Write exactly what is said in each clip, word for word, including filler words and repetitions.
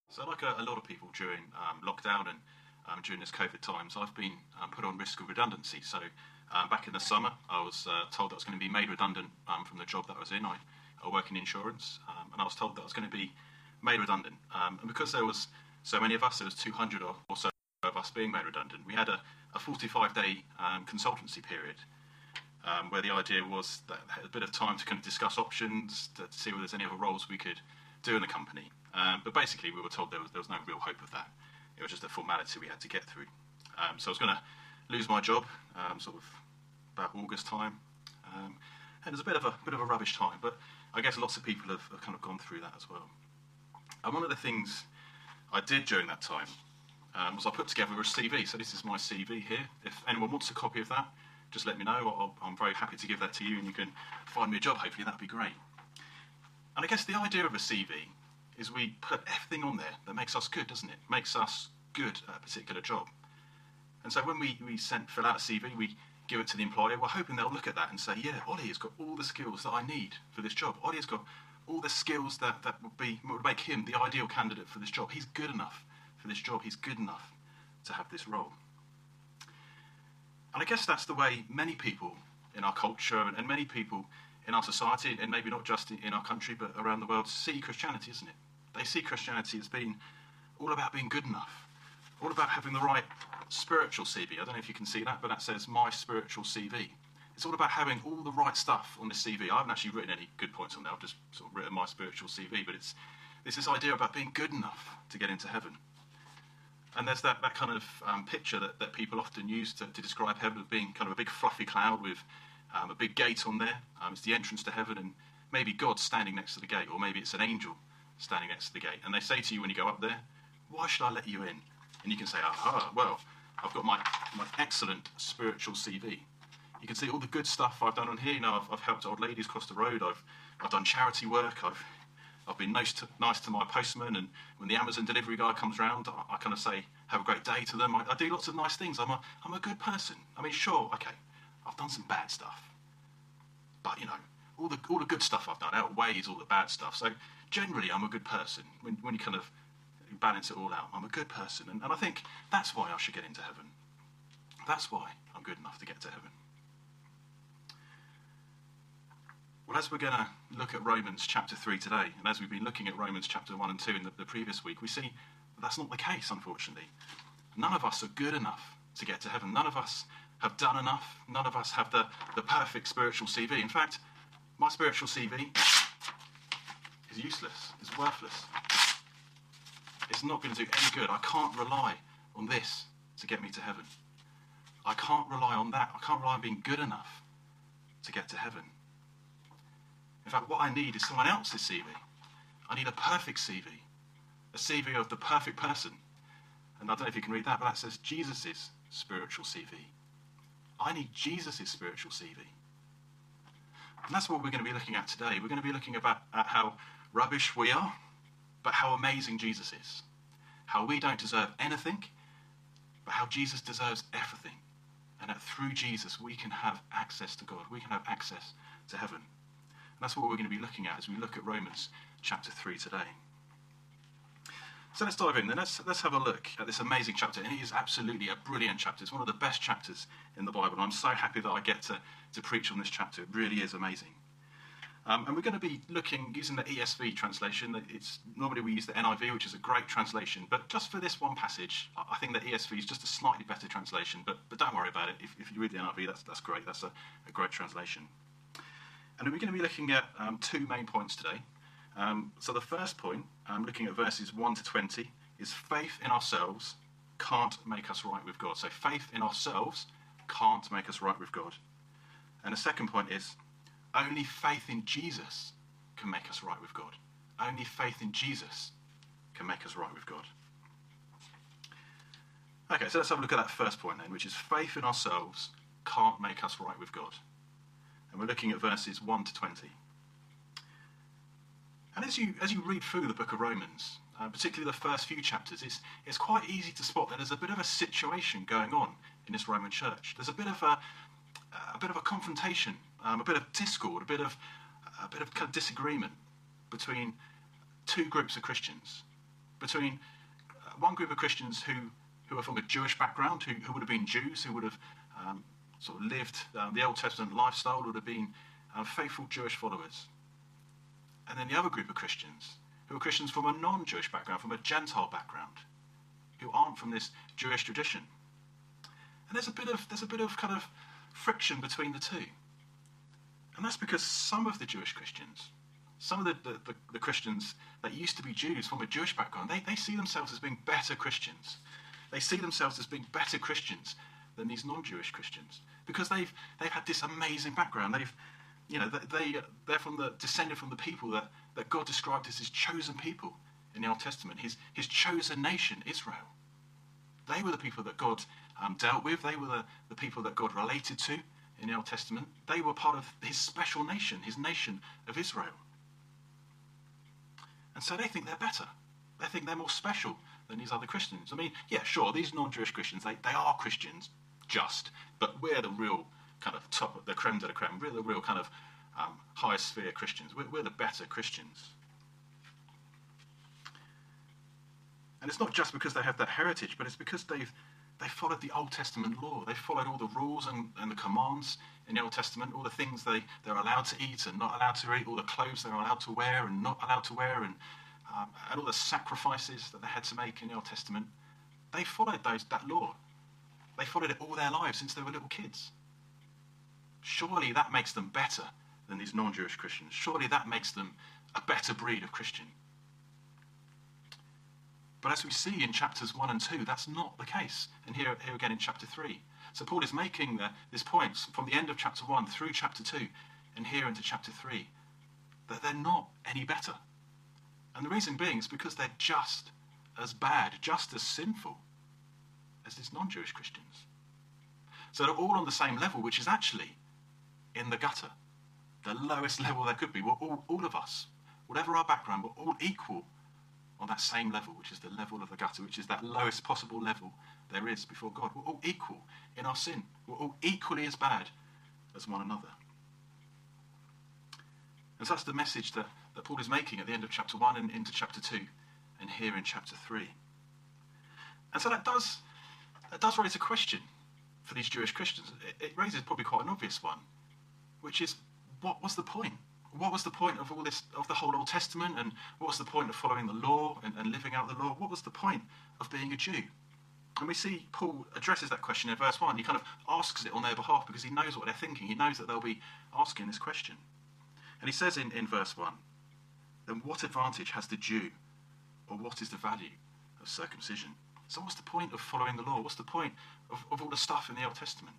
So, like a, a lot of people during um, lockdown and um, during this COVID times, I've been um, put on risk of redundancy. So, um, back in the summer, I was uh, told that I was going to be made redundant um, from the job that I was in. I, I work in insurance, um, and I was told that I was going to be made redundant. Um, and because there was so many of us, there was two hundred or, or so of us being made redundant, we had a, a forty-five day um, consultancy period. Um, where the idea was that I had a bit of time to kind of discuss options, to, to see whether there's any other roles we could do in the company. Um, but basically, we were told there was, there was no real hope of that. It was just a formality we had to get through. Um, so I was going to lose my job, um, sort of about August time, um, and it was a bit of a bit of a rubbish time. But I guess lots of people have, have kind of gone through that as well. And one of the things I did during that time um, was I put together a C V. So this is my C V here. If anyone wants a copy of that, just let me know. I'll, I'm very happy to give that to you, and you can find me a job. Hopefully, that'd be great. And I guess the idea of a C V is we put everything on there that makes us good, doesn't it? Makes us good at a particular job. And so when we, we send, fill out a C V, we give it to the employer, we're hoping they'll look at that and say, yeah, Ollie has got all the skills that I need for this job. Ollie has got all the skills that, that would, be, would make him the ideal candidate for this job. He's good enough for this job. He's good enough to have this role. And I guess that's the way many people in our culture and many people in our society, and maybe not just in our country but around the world, see Christianity, isn't it? They see Christianity as being all about being good enough, all about having the right spiritual C V. I don't know if you can see that, but that says my spiritual C V. It's all about having all the right stuff on this C V. I haven't actually written any good points on there. I've just sort of written my spiritual C V, but it's, it's this idea about being good enough to get into heaven. And there's that, that kind of um, picture that, that people often use to, to describe heaven as being kind of a big fluffy cloud with um, a big gate on there. Um, it's the entrance to heaven, and maybe God standing next to the gate, or maybe it's an angel standing next to the gate. And they say to you when you go up there, why should I let you in? And you can say, aha, well, I've got my, my excellent spiritual C V. You can see all the good stuff I've done on here. You know, I've, I've helped old ladies cross the road. I've, I've done charity work. I've I've been nice to, nice to my postman, and when the Amazon delivery guy comes round, I, I kind of say, have a great day to them. I, I do lots of nice things. I'm a, I'm a good person. I mean, sure, okay, I've done some bad stuff. But, you know, all the, all the good stuff I've done outweighs all the bad stuff. So, generally, I'm a good person. When, when you kind of balance it all out, I'm a good person. And, and I think that's why I should get into heaven. That's why I'm good enough to get to heaven. Well, as we're going to look at Romans chapter three today, and as we've been looking at Romans chapter one and two in the, the previous week, we see that that's not the case, unfortunately. None of us are good enough to get to heaven. None of us have done enough. None of us have the, the perfect spiritual C V. In fact, my spiritual C V is useless. It's worthless. It's not going to do any good. I can't rely on this to get me to heaven. I can't rely on that. I can't rely on being good enough to get to heaven. In fact, what I need is someone else's C V. I need a perfect C V, a C V of the perfect person. And I don't know if you can read that, but that says Jesus' spiritual C V. I need Jesus' spiritual C V. And that's what we're going to be looking at today. We're going to be looking about, at how rubbish we are, but how amazing Jesus is. How we don't deserve anything, but how Jesus deserves everything. And that through Jesus we can have access to God. We can have access to heaven. And that's what we're going to be looking at as we look at Romans chapter three today. So let's dive in then. Let's, let's have a look at this amazing chapter. And it is absolutely a brilliant chapter. It's one of the best chapters in the Bible. I'm so happy that I get to, to preach on this chapter. It really is amazing. Um, and we're going to be looking, using the E S V translation. It's normally we use the N I V, which is a great translation. But just for this one passage, I think the E S V is just a slightly better translation. But, but don't worry about it. If, if you read the N I V, that's, that's great. That's a, a great translation. And we're going to be looking at um, two main points today. Um, so the first point, um, looking at verses one to twenty, is faith in ourselves can't make us right with God. So faith in ourselves can't make us right with God. And the second point is, only faith in Jesus can make us right with God. Only faith in Jesus can make us right with God. Okay, so let's have a look at that first point then, which is faith in ourselves can't make us right with God. And we're looking at verses one to twenty. And as you as you read through the book of Romans, uh, particularly the first few chapters, it's, it's quite easy to spot that there's a bit of a situation going on in this Roman church. There's a bit of a, a bit of a confrontation, um, a bit of discord, a bit of a bit of kind of disagreement between two groups of Christians. between uh, one group of Christians who, who are from a Jewish background, who, who would have been Jews, who would have um, sort of lived um, the Old Testament lifestyle, would have been uh, faithful Jewish followers. And then the other group of Christians, who are Christians from a non-Jewish background, from a Gentile background, who aren't from this Jewish tradition. And there's a bit of there's a bit of kind of friction between the two. And that's because some of the Jewish Christians, some of the, the, the, the Christians that used to be Jews from a Jewish background, they, they see themselves as being better Christians. They see themselves as being better Christians than these non-Jewish Christians, because they've they've had this amazing background. They've you know they they're from the descended from the people that, that God described as his chosen people in the Old Testament, his his chosen nation, Israel. They were the people that God um, dealt with. They were the, the people that God related to in the Old Testament. They were part of his special nation, his nation of Israel. And so they think they're better. They think they're more special than these other Christians. I mean, yeah, sure, these non-Jewish Christians, they, they are Christians, just, but we're the real kind of top, the creme de la creme. We're the real kind of um, high sphere Christians. We're, we're the better Christians. And it's not just because they have that heritage, but it's because they've they followed the Old Testament law. They followed all the rules and, and the commands in the Old Testament, all the things they, they're allowed to eat and not allowed to eat, all the clothes they're allowed to wear and not allowed to wear, and, um, and all the sacrifices that they had to make in the Old Testament. They followed those that law. They followed it all their lives since they were little kids. Surely that makes them better than these non-Jewish Christians. Surely that makes them a better breed of Christian. But as we see in chapters one and two, that's not the case. And here, here again in chapter three. So Paul is making the, this point from the end of chapter one through chapter two, and here into chapter three, that they're not any better. And the reason being is because they're just as bad, just as sinful as these non-Jewish Christians. So they're all on the same level, which is actually in the gutter, the lowest level there could be. We're all, all of us, whatever our background, we're all equal on that same level, which is the level of the gutter, which is that lowest possible level there is before God. We're all equal in our sin. We're all equally as bad as one another. And so that's the message that, that Paul is making at the end of chapter one and into chapter two, and here in chapter three. And so that does, that does raise a question for these Jewish Christians. It, it raises probably quite an obvious one, which is, what was the point? What was the point of all this, of the whole Old Testament, and what was the point of following the law and, and living out the law? What was the point of being a Jew? And we see Paul addresses that question in verse one. He kind of asks it on their behalf because he knows what they're thinking. He knows that they'll be asking this question. And he says in, in verse one, then what advantage has the Jew, or what is the value of circumcision? So what's the point of following the law? What's the point of, of all the stuff in the Old Testament?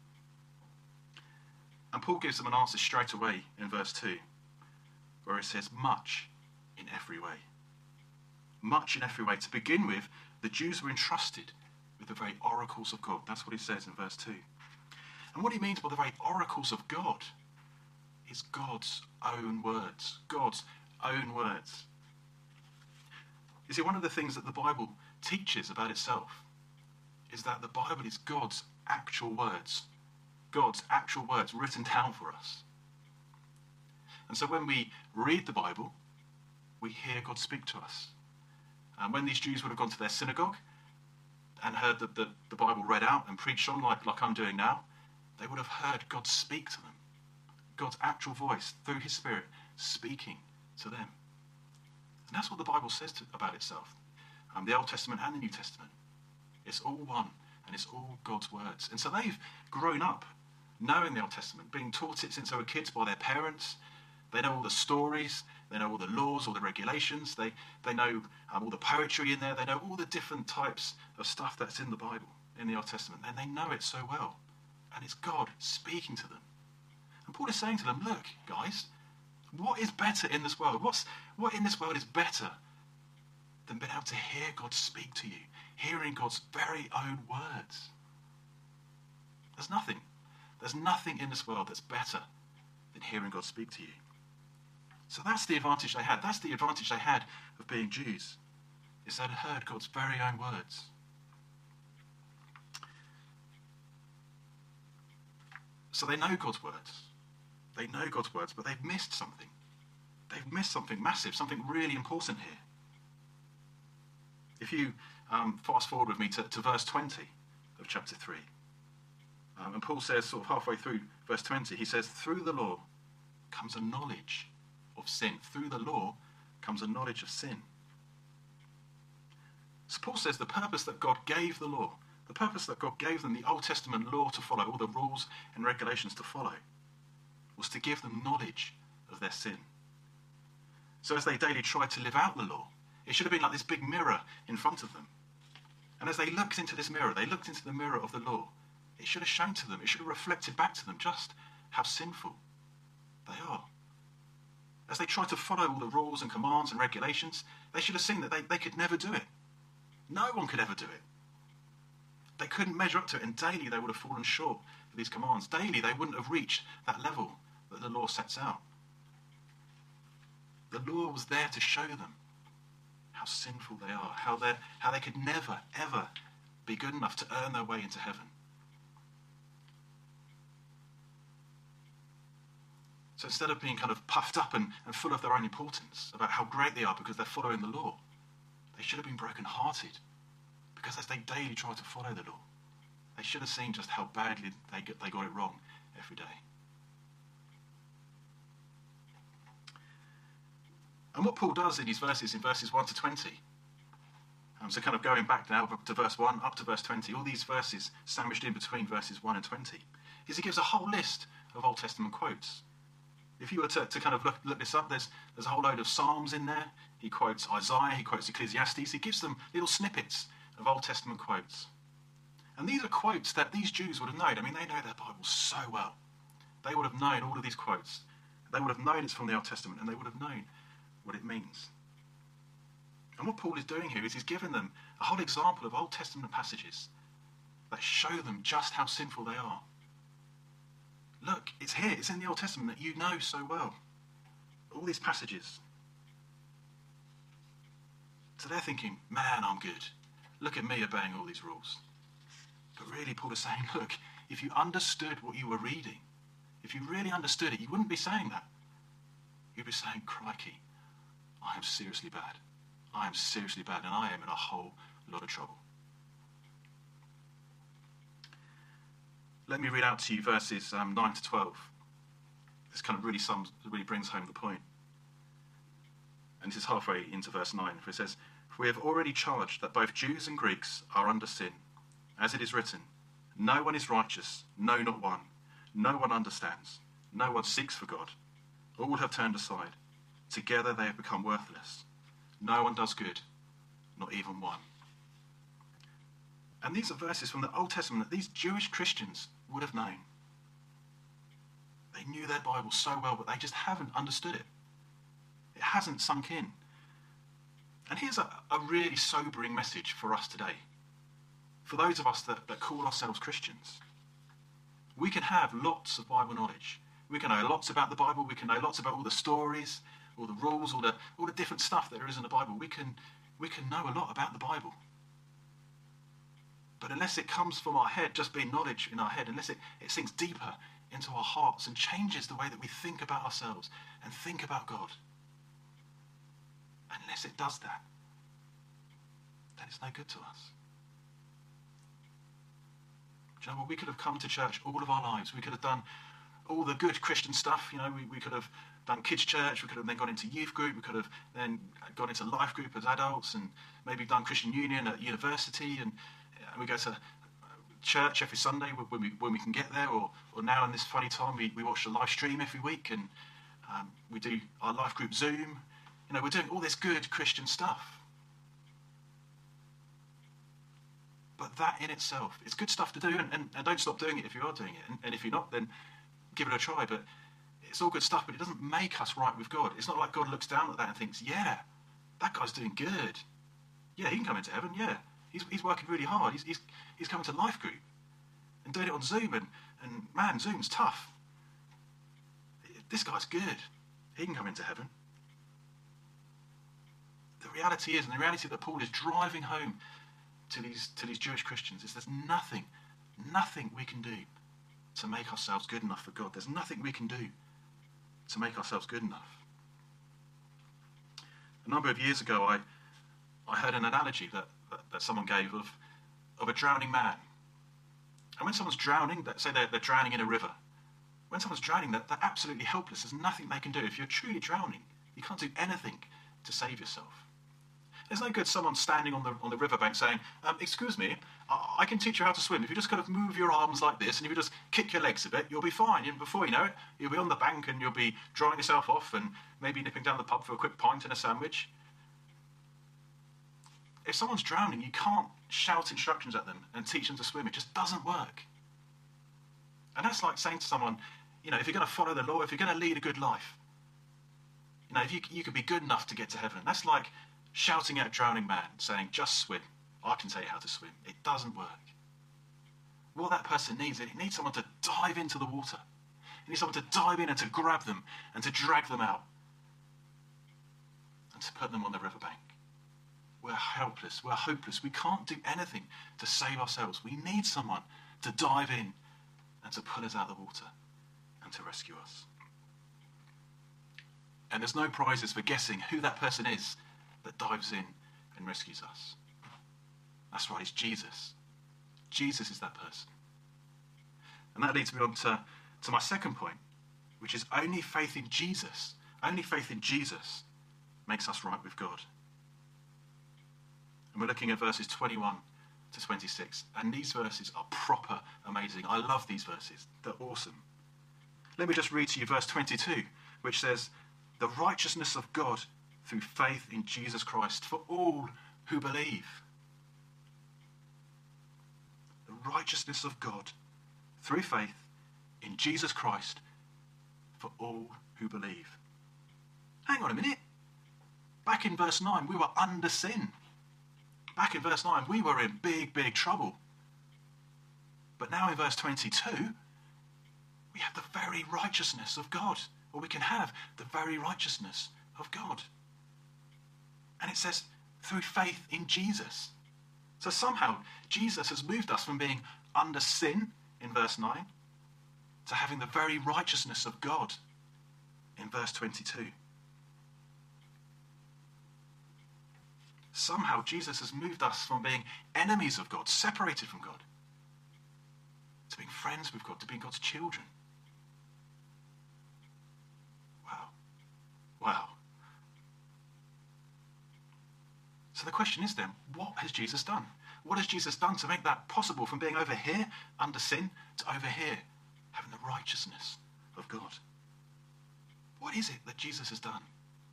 And Paul gives them an answer straight away in verse two, where it says, much in every way. Much in every way. To begin with, the Jews were entrusted with the very oracles of God. That's what he says in verse two. And what he means by the very oracles of God is God's own words. God's own words. You see, one of the things that the Bible teaches about itself is that the Bible is God's actual words. God's actual words written down for us. And so when we read the Bible, we hear God speak to us. And when these Jews would have gone to their synagogue and heard the, the, the Bible read out and preached on like, like I'm doing now, they would have heard God speak to them. God's actual voice through his Spirit speaking to them. And that's what the Bible says to, about itself. Um, the Old Testament and the New Testament. It's all one, and it's all God's words. And so they've grown up knowing the Old Testament, being taught it since they were kids by their parents. They know all the stories, they know all the laws, all the regulations, they, they know um, all the poetry in there, they know all the different types of stuff that's in the Bible, in the Old Testament, and they know it so well. And it's God speaking to them. And Paul is saying to them, look, guys, what is better in this world? What's, what in this world is better than being able to hear God speak to you, hearing God's very own words? There's nothing. There's nothing in this world that's better than hearing God speak to you. So that's the advantage they had. That's the advantage they had of being Jews, is they'd heard God's very own words. So they know God's words. They know God's words, but they've missed something. They've missed something massive, something really important here. If you um, fast forward with me to, to verse twenty of chapter three, um, and Paul says, sort of halfway through verse twenty, he says, through the law comes a knowledge of sin. Through the law comes a knowledge of sin. So Paul says the purpose that God gave the law, the purpose that God gave them the Old Testament law to follow, all the rules and regulations to follow, was to give them knowledge of their sin. So as they daily tried to live out the law, it should have been like this big mirror in front of them. And as they looked into this mirror, they looked into the mirror of the law, it should have shown to them, it should have reflected back to them just how sinful they are. As they tried to follow all the rules and commands and regulations, they should have seen that they, they could never do it. No one could ever do it. They couldn't measure up to it, and daily they would have fallen short of these commands. Daily they wouldn't have reached that level that the law sets out. The law was there to show them how sinful they are, how, how they could never, ever be good enough to earn their way into heaven. So instead of being kind of puffed up and, and full of their own importance about how great they are because they're following the law, they should have been broken-hearted because as they daily tried to follow the law, they should have seen just how badly they got, they got it wrong every day. And what Paul does in his verses, in verses one to twenty, um, so kind of going back now to verse one up to verse twenty, all these verses sandwiched in between verses one and twenty, is he gives a whole list of Old Testament quotes. If you were to, to kind of look, look this up, there's, there's a whole load of Psalms in there. He quotes Isaiah, he quotes Ecclesiastes. He gives them little snippets of Old Testament quotes. And these are quotes that these Jews would have known. I mean, they know their Bible so well. They would have known all of these quotes. They would have known it's from the Old Testament, and they would have known what it means. And what Paul is doing here is he's given them a whole example of Old Testament passages that show them just how sinful they are. Look, it's here, it's in the Old Testament that you know so well. All these passages. So they're thinking, man, I'm good. Look at me obeying all these rules. But really, Paul is saying, look, if you understood what you were reading, if you really understood it, you wouldn't be saying that. You'd be saying, crikey, I am seriously bad. I am seriously bad, and I am in a whole lot of trouble. Let me read out to you verses um, nine to twelve. This kind of really sums, really brings home the point. And this is halfway into verse nine, where it says, "For we have already charged that both Jews and Greeks are under sin. As it is written, no one is righteous, no, not one. No one understands. No one seeks for God. All have turned aside. Together they have become worthless. No one does good, not even one." And these are verses from the Old Testament that these Jewish Christians would have known. They knew their Bible so well, but they just haven't understood it. It hasn't sunk in. And here's a, a really sobering message for us today. For those of us that, that call ourselves Christians. We can have lots of Bible knowledge. We can know lots about the Bible. We can know lots about all the stories, all the rules, all the all the different stuff that there is in the Bible. We can we can know a lot about the Bible. But unless it comes from our head, just being knowledge in our head, unless it, it sinks deeper into our hearts and changes the way that we think about ourselves and think about God, unless it does that, then it's no good to us. Do you know what? We could have come to church all of our lives. We could have done all the good Christian stuff. You know, we, we could have done kids' church. We could have then gone into youth group. We could have then gone into life group as adults and maybe done Christian Union at university. And, and we go to church every Sunday when we when we can get there. Or, or now in this funny time, we, we watch the live stream every week. And um, we do our life group Zoom. You know, we're doing all this good Christian stuff. But that in itself, it's good stuff to do, and, and, and don't stop doing it if you are doing it. And, and if you're not, then give it a try. But it's all good stuff, but it doesn't make us right with God. It's not like God looks down at that and thinks, yeah, that guy's doing good. Yeah, he can come into heaven, yeah. He's he's working really hard. He's he's, he's coming to life group and doing it on Zoom, and, and man, Zoom's tough. This guy's good. He can come into heaven. The reality is, and the reality that Paul is driving home to these to these Jewish Christians, is there's nothing, nothing we can do to make ourselves good enough for God. There's nothing we can do to make ourselves good enough. A number of years ago, I I heard an analogy that, that, that someone gave of, of a drowning man. And when someone's drowning, say they're, they're drowning in a river, when someone's drowning, they're, they're absolutely helpless. There's nothing they can do. If you're truly drowning, you can't do anything to save yourself. There's no good someone standing on the on the riverbank saying, um, excuse me, I, I can teach you how to swim. If you just kind of move your arms like this and if you just kick your legs a bit, you'll be fine. And before you know it, you'll be on the bank and you'll be drying yourself off and maybe nipping down the pub for a quick pint and a sandwich. If someone's drowning, you can't shout instructions at them and teach them to swim. It just doesn't work. And that's like saying to someone, you know, if you're going to follow the law, if you're going to lead a good life, you know, if you, you could be good enough to get to heaven, that's like shouting at a drowning man, saying, just swim. I can tell you how to swim. It doesn't work. What that person needs, it needs someone to dive into the water. It needs someone to dive in and to grab them and to drag them out and to put them on the riverbank. We're helpless. We're hopeless. We can't do anything to save ourselves. We need someone to dive in and to pull us out of the water and to rescue us. And there's no prizes for guessing who that person is that dives in and rescues us. That's right, it's Jesus. Jesus is that person. And that leads me on to, to my second point, which is only faith in Jesus, only faith in Jesus makes us right with God. And we're looking at verses twenty-one to twenty-six. And these verses are proper amazing. I love these verses. They're awesome. Let me just read to you verse twenty-two, which says, the righteousness of God through faith in Jesus Christ for all who believe. The righteousness of God through faith in Jesus Christ for all who believe. Hang on a minute. Back in verse nine, we were under sin. Back in verse nine, we were in big, big trouble. But now in verse twenty-two, we have the very righteousness of God. Or we can have the very righteousness of God. And it says, through faith in Jesus. So somehow, Jesus has moved us from being under sin, in verse nine, to having the very righteousness of God, in verse twenty-two. Somehow, Jesus has moved us from being enemies of God, separated from God, to being friends with God, to being God's children. Wow. Wow. So the question is then, what has Jesus done? What has Jesus done to make that possible, from being over here under sin to over here having the righteousness of God? What is it that Jesus has done?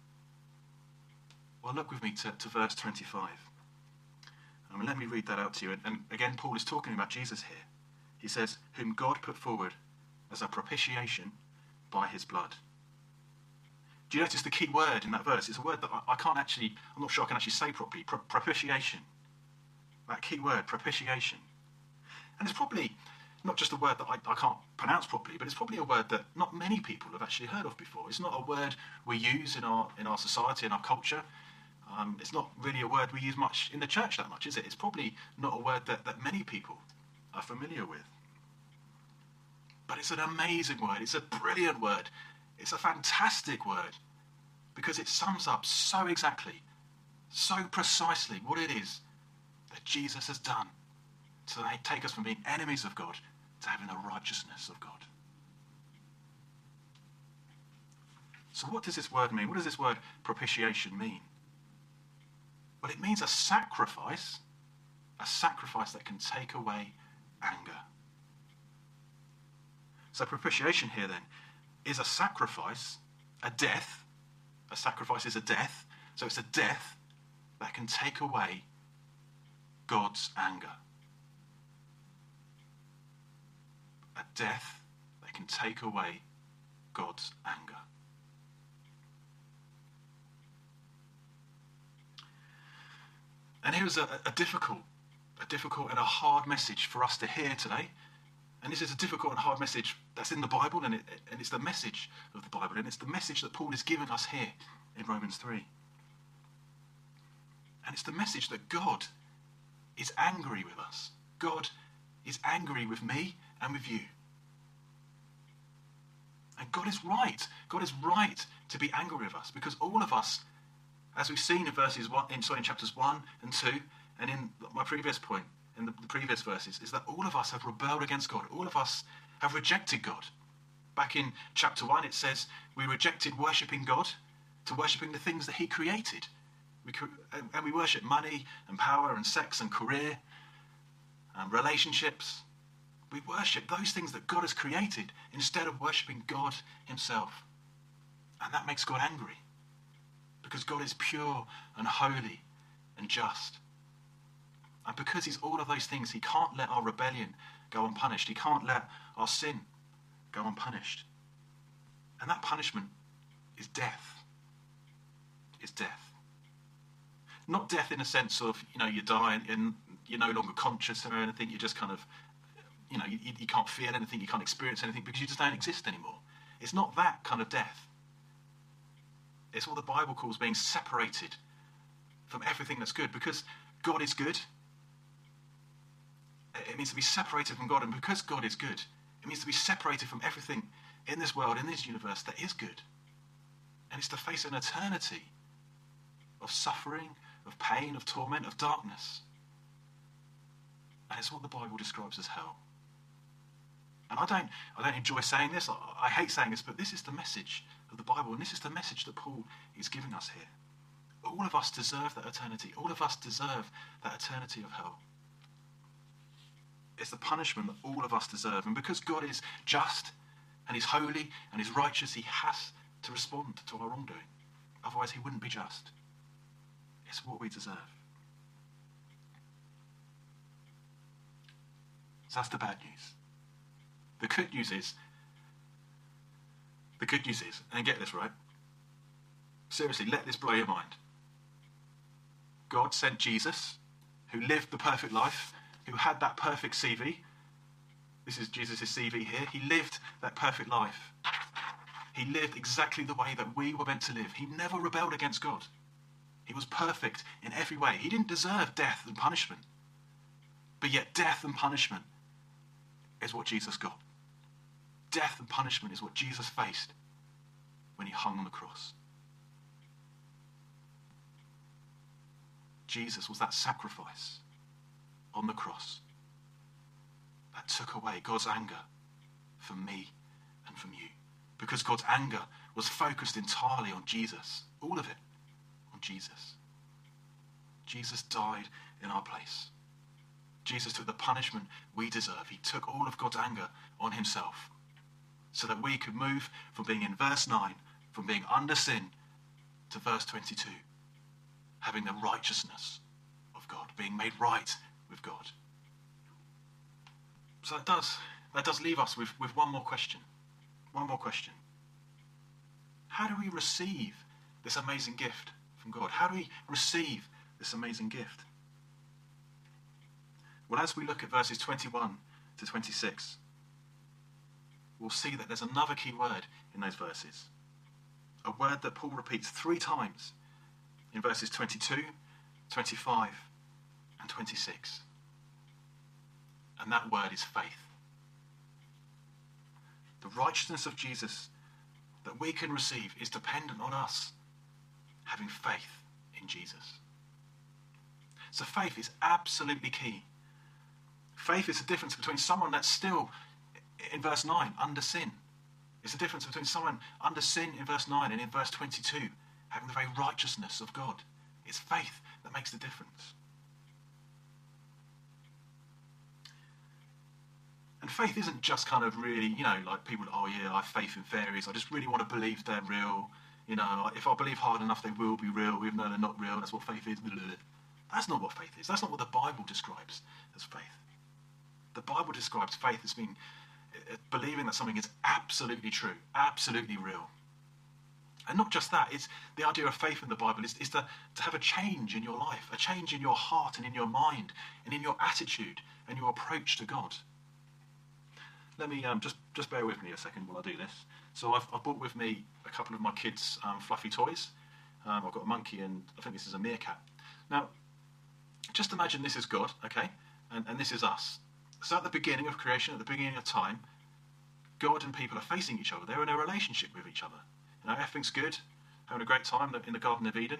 Well, look with me to, to verse twenty-five. Um, and let me read that out to you. And, and again, Paul is talking about Jesus here. He says, whom God put forward as a propitiation by his blood. Do you notice the key word in that verse? It's a word that I, I can't actually, I'm not sure I can actually say properly. Pro- propitiation. That key word, propitiation. And it's probably not just a word that I, I can't pronounce properly, but it's probably a word that not many people have actually heard of before. It's not a word we use in our in our society, in our culture. Um, it's not really a word we use much in the church that much, is it? It's probably not a word that, that many people are familiar with. But it's an amazing word. It's a brilliant word. It's a fantastic word because it sums up so exactly, so precisely what it is that Jesus has done to take us from being enemies of God to having the righteousness of God. So what does this word mean? What does this word propitiation mean? Well, it means a sacrifice, a sacrifice that can take away anger. So propitiation here then is a sacrifice, a death. A sacrifice is a death. So it's a death that can take away God's anger. A death that can take away God's anger. And here's a, a difficult, a difficult and a hard message for us to hear today. And this is a difficult and hard message that's in the Bible, and, it, and it's the message of the Bible, and it's the message that Paul is giving us here in Romans three. And it's the message that God is angry with us. God is angry with me and with you. And God is right. God is right to be angry with us because all of us As we've seen in verses one, in, sorry, in chapters one and two, and in my previous point, in the, the previous verses, is that all of us have rebelled against God. All of us have rejected God. Back in chapter one, it says we rejected worshipping God to worshipping the things that he created. We, and we worship money and power and sex and career and relationships. We worship those things that God has created instead of worshipping God himself. And that makes God angry, because God is pure and holy and just. And because he's all of those things, he can't let our rebellion go unpunished. He can't let our sin go unpunished. And that punishment is death. Is death. Not death in a sense of, you know, you die and, and you're no longer conscious or anything. You just kind of, you know, you, you can't feel anything, you can't experience anything because you just don't exist anymore. It's not that kind of death. It's what the Bible calls being separated from everything that's good. Because God is good, it means to be separated from God. And because God is good, it means to be separated from everything in this world, in this universe that is good. And it's to face an eternity of suffering, of pain, of torment, of darkness. And it's what the Bible describes as hell. And I don't, I don't enjoy saying this, I, I hate saying this, but this is the message of the Bible, and this is the message that Paul is giving us here. All of us deserve that eternity. All of us deserve that eternity of hell. It's the punishment that all of us deserve. And because God is just, and he's holy, and he's righteous, he has to respond to our wrongdoing. Otherwise he wouldn't be just. It's what we deserve. So that's the bad news. The good news is, the good news is, and get this right, seriously, let this blow your mind. God sent Jesus, who lived the perfect life, who had that perfect C V. This is Jesus' C V here. He lived that perfect life. He lived exactly the way that we were meant to live. He never rebelled against God. He was perfect in every way. He didn't deserve death and punishment. But yet death and punishment is what Jesus got. Death and punishment is what Jesus faced when he hung on the cross. Jesus was that sacrifice on the cross that took away God's anger from me and from you. Because God's anger was focused entirely on Jesus. All of it on Jesus. Jesus died in our place. Jesus took the punishment we deserve. He took all of God's anger on himself so that we could move from being in verse nine, from being under sin, to verse twenty-two, having the righteousness of God, being made right with God. So that does, that does leave us with, with one more question. One more question. How do we receive this amazing gift from God? How do we receive this amazing gift? Well, as we look at verses twenty-one to twenty-six, we'll see that there's another key word in those verses. A word that Paul repeats three times in verses twenty-two, twenty-five, and twenty-six. And that word is faith. The righteousness of Jesus that we can receive is dependent on us having faith in Jesus. So faith is absolutely key. Faith is the difference between someone that's still, in verse nine, under sin. It's the difference between someone under sin in verse nine and in verse twenty-two, having the very righteousness of God. It's faith that makes the difference. And faith isn't just kind of really, you know, like people, oh yeah, I have faith in fairies. I just really want to believe they're real. You know, if I believe hard enough, they will be real, even though they're not real. That's what faith is. That's not what faith is. That's not what the Bible describes as faith. The Bible describes faith as being uh, believing that something is absolutely true, absolutely real. And not just that, it's the idea of faith in the Bible is, is to, to have a change in your life, a change in your heart and in your mind and in your attitude and your approach to God. Let me um, just, just bear with me a second while I do this. So I've, I've brought with me a couple of my kids' um, fluffy toys. Um, I've got a monkey and I think this is a meerkat. Now, just imagine this is God, okay, and, and this is us. So at the beginning of creation, at the beginning of time, God and people are facing each other. They're in a relationship with each other. You know, everything's good, having a great time in the Garden of Eden.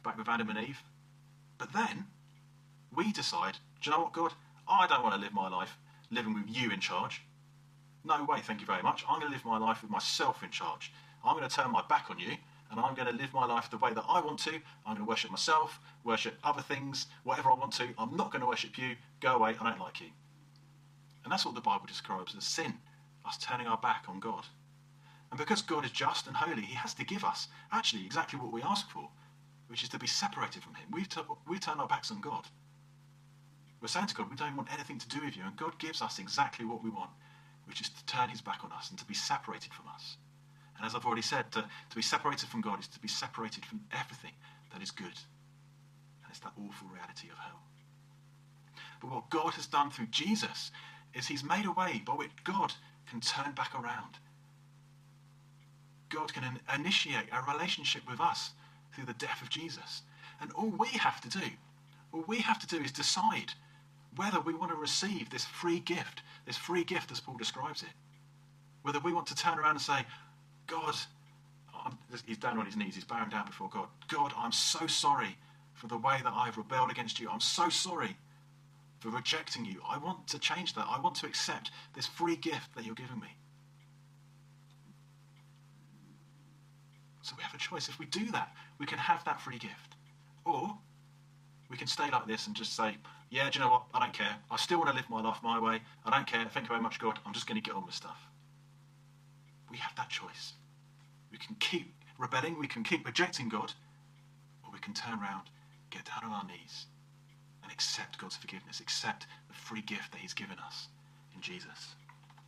back with Adam and Eve. But then we decide, do you know what, God? I don't want to live my life living with you in charge. No way, thank you very much. I'm going to live my life with myself in charge. I'm going to turn my back on you, and I'm going to live my life the way that I want to. I'm going to worship myself, worship other things, whatever I want to. I'm not going to worship you. Go away, I don't like you. And that's what the Bible describes as sin, us turning our back on God. And because God is just and holy, he has to give us actually exactly what we ask for, which is to be separated from him. We've, t- we've turned our backs on God. We're saying to God, we don't want anything to do with you, and God gives us exactly what we want, which is to turn his back on us and to be separated from us. And as I've already said, to, to be separated from God is to be separated from everything that is good. And it's that awful reality of hell. But what God has done through Jesus is he's made a way by which God can turn back around. God can in- initiate a relationship with us through the death of Jesus. And all we have to do, all we have to do is decide whether we want to receive this free gift, this free gift as Paul describes it. Whether we want to turn around and say, God, I'm, he's down on his knees, he's bowing down before God. God, I'm so sorry for the way that I've rebelled against you. I'm so sorry for rejecting you. I want to change that. I want to accept this free gift that you're giving me. So we have a choice. If we do that, we can have that free gift. Or we can stay like this and just say, yeah, do you know what? I don't care. I still want to live my life my way. I don't care. Thank you very much, God. I'm just going to get on with stuff. We have that choice. We can keep rebelling, we can keep rejecting God, or we can turn around, get down on our knees, and accept God's forgiveness, accept the free gift that he's given us in Jesus.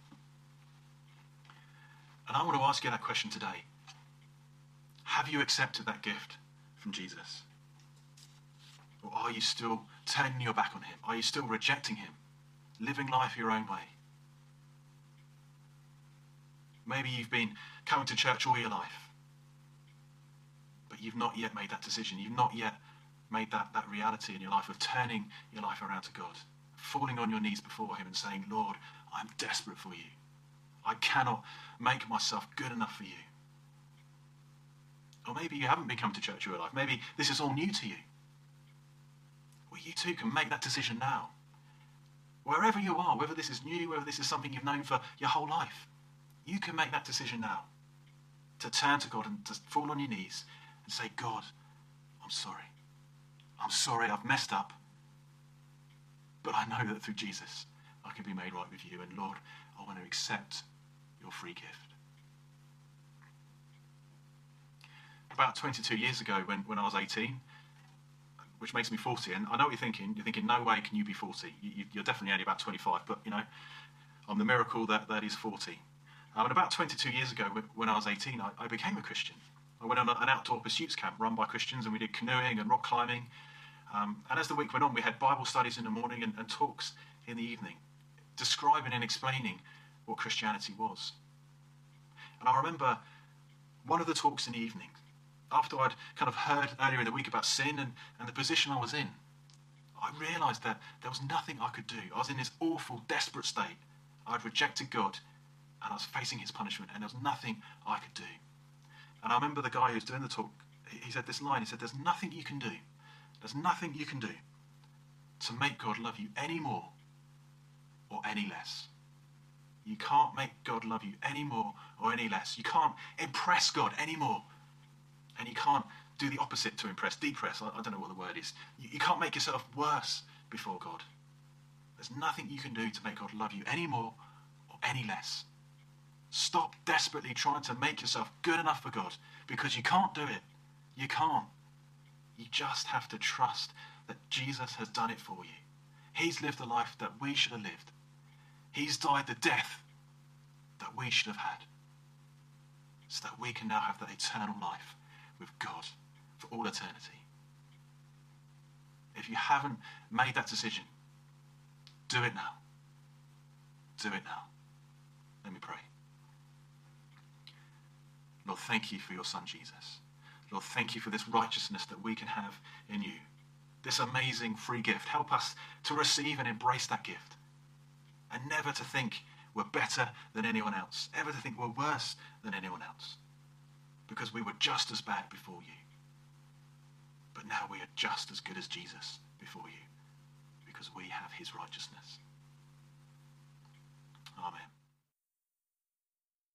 And I want to ask you that question today. Have you accepted that gift from Jesus? Or are you still turning your back on him? Are you still rejecting him, living life your own way? Maybe you've been coming to church all your life, but you've not yet made that decision. You've not yet made that, that reality in your life of turning your life around to God, falling on your knees before him and saying, Lord, I'm desperate for you. I cannot make myself good enough for you. Or maybe you haven't been coming to church all your life. Maybe this is all new to you. Well, you too can make that decision now. Wherever you are, whether this is new, whether this is something you've known for your whole life, you can make that decision now to turn to God and to fall on your knees and say, God, I'm sorry. I'm sorry, I've messed up. But I know that through Jesus, I can be made right with you. And Lord, I want to accept your free gift. About twenty-two years ago, when, when I was eighteen, which makes me forty, and I know what you're thinking. You're thinking, no way can you be forty. You, you're definitely only about twenty-five, but, you know, I'm the miracle that, that is forty. Um, and about twenty-two years ago, when I was eighteen, I, I became a Christian. I went on a, an outdoor pursuits camp run by Christians, and we did canoeing and rock climbing. Um, and as the week went on, we had Bible studies in the morning and, and talks in the evening, describing and explaining what Christianity was. And I remember one of the talks in the evening, after I'd kind of heard earlier in the week about sin and, and the position I was in, I realised that there was nothing I could do. I was in this awful, desperate state. I'd rejected God, and I was facing his punishment, and there was nothing I could do. And I remember the guy who was doing the talk, he said this line, he said, there's nothing you can do, there's nothing you can do to make God love you any more or any less. You can't make God love you any more or any less. You can't impress God any more. And you can't do the opposite to impress, depress, I, I don't know what the word is. You, you can't make yourself worse before God. There's nothing you can do to make God love you any more or any less. Stop desperately trying to make yourself good enough for God, because you can't do it. You can't. You just have to trust that Jesus has done it for you. He's lived the life that we should have lived. He's died the death that we should have had, so that we can now have that eternal life with God for all eternity. If you haven't made that decision, do it now. Do it now. Let me pray. Lord, thank you for your Son, Jesus. Lord, thank you for this righteousness that we can have in you. This amazing free gift. Help us to receive and embrace that gift. And never to think we're better than anyone else. Ever to think we're worse than anyone else. Because we were just as bad before you. But now we are just as good as Jesus before you because we have his righteousness.